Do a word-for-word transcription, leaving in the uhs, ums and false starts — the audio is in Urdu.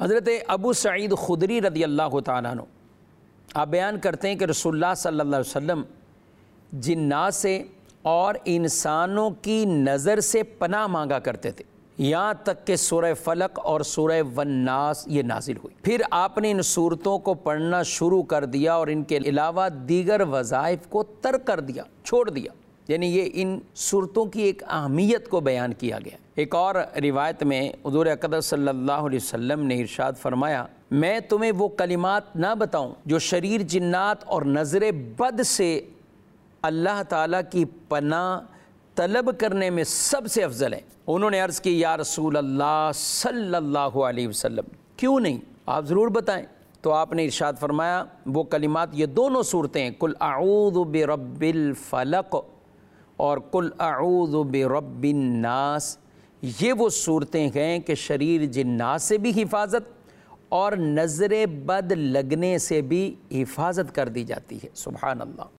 حضرت ابو سعید خدری رضی اللہ تعالیٰ عنہ آپ بیان کرتے ہیں کہ رسول اللہ صلی اللہ علیہ وسلم جنات سے اور انسانوں کی نظر سے پناہ مانگا کرتے تھے، یہاں تک کہ سورہ فلق اور سورہ والناس یہ نازل ہوئی۔ پھر آپ نے ان صورتوں کو پڑھنا شروع کر دیا اور ان کے علاوہ دیگر وظائف کو ترک کر دیا، چھوڑ دیا، یعنی یہ ان صورتوں کی ایک اہمیت کو بیان کیا گیا۔ ایک اور روایت میں حضور اقدس صلی اللہ علیہ وسلم نے ارشاد فرمایا، میں تمہیں وہ کلمات نہ بتاؤں جو شریر جنات اور نظر بد سے اللہ تعالیٰ کی پناہ طلب کرنے میں سب سے افضل ہے۔ انہوں نے عرض کی، یا رسول اللہ صلی اللہ علیہ وسلم کیوں نہیں، آپ ضرور بتائیں۔ تو آپ نے ارشاد فرمایا وہ کلمات یہ دونوں صورتیں ہیں، قل اعوذ برب الفلق اور قل اعوذ برب الناس، یہ وہ صورتیں ہیں کہ شریر جنات سے بھی حفاظت اور نظر بد لگنے سے بھی حفاظت کر دی جاتی ہے۔ سبحان اللہ۔